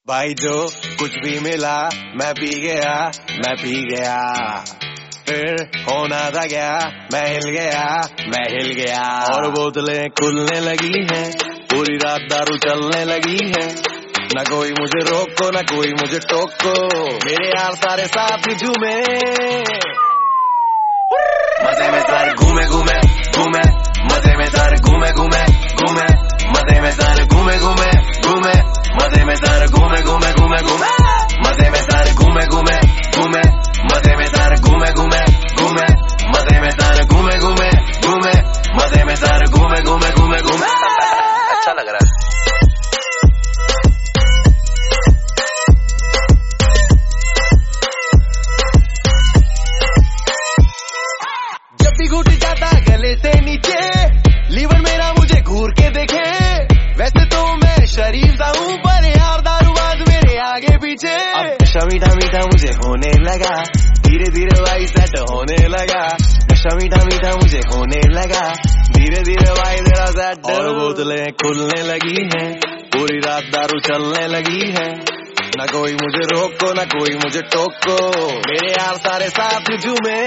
भाई जो कुछ भी मिला मैं पी गया, फिर होना था क्या, मैं हिल गया और बोतलें खुलने लगी हैं, पूरी रात दारू चलने लगी है, ना कोई मुझे रोको ना कोई मुझे टोको, मेरे यार सारे साथ झूमे, मजे में सारे घूमे घूमे घूमे, मजे में सारे घूमे घूमे घूमे, मजे में सारे घूमे घूमे घूमे, मजे में सारे घूमे घूमे घूमे घूमे, मजे में सारे घूमे घूमे घूमे, मजे में सारे घूमे घूमे घूमे, मजे में सारे घूमे घूमे घूमे, मजे में सारे घूमे घूमे घूमे घूमे। अच्छा लग रहा है। जब भी घुट जाता गले से नीचे, लीवर मेरा मुझे घूर के देखे, वैसे तो मैं शरीफ सा हूँ पर यार दारूबाज मेरे आगे पीछे, अब नशा मीठा मीठा मुझे होने लगा, धीरे धीरे भाई सेट होने लगा, नशा मीठा मीठा मुझे होने लगा, धीरे धीरे भाई तेरा सेट, और बोतलें खुलने लगी हैं, पूरी रात दारू चलने लगी है, ना कोई मुझे रोको ना कोई मुझे टोको, मेरे यार सारे साथ झूमे,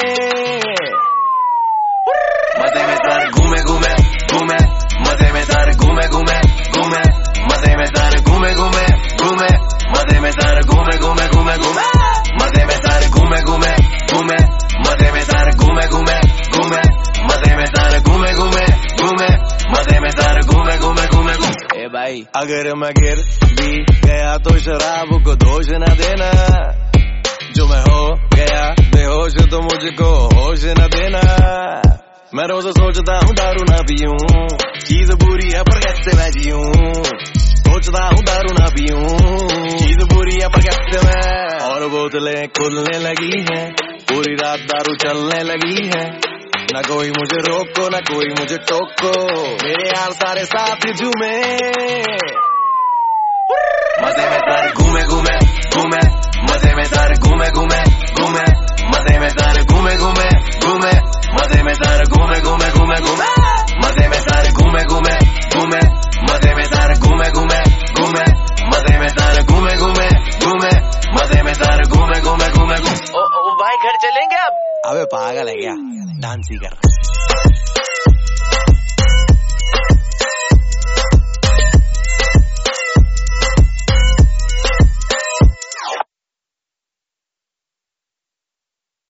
मजे में सारे घूमे घूमे घूमे, मजे में सारे घूमे घूमे घूमे, मजे में सारे घूमे घूमे घूमे, मजे में सारे घूमे घूमे घूमे घूमे, मजे में सारे घूमे घूमे घूमे, मजे में सारे घूमे घूमे घूमे, मजे में सारे घूमे घूमे घूमे, मजे में सारे घूमे घूमे घूमे घूमे। ए भाई अगर मैं गिर भी गया तो शराब को दोष न देना, जो मैं हो गया बेहोश तो मुझको होश न देना, मैं रोज सोचता हूँ दारू ना पीऊं, चीज बुरी है पर कैसे मैं जीऊं, सोचता हूँ दारू ना पीऊं, चीज बुरी है पर कैसे मैं, और बोतलें खुलने लगी हैं, पूरी रात दारू चलने लगी है, ना कोई मुझे रोको ना कोई मुझे टोको, मेरे यार सारे साथ झूमे, मजे में सारे घूमे घूमे घूमे, मजे में सारे घूमे घूमे घूमे, मजे में सारे घूमे घूमे घूमे, मजे में सारे घूमे घूमे घूमे घूमे, मजे में सारे घूमे घूमे घूमे, मजे में सारे घूमे घूमे घूमे, मजे में सारे घूमे घूमे घूमे, मजे में सारे घूमे घूमे घूमे घूमे। ओ भाई घर चलेंगे अब? अबे पागल है क्या, डांस ही कर।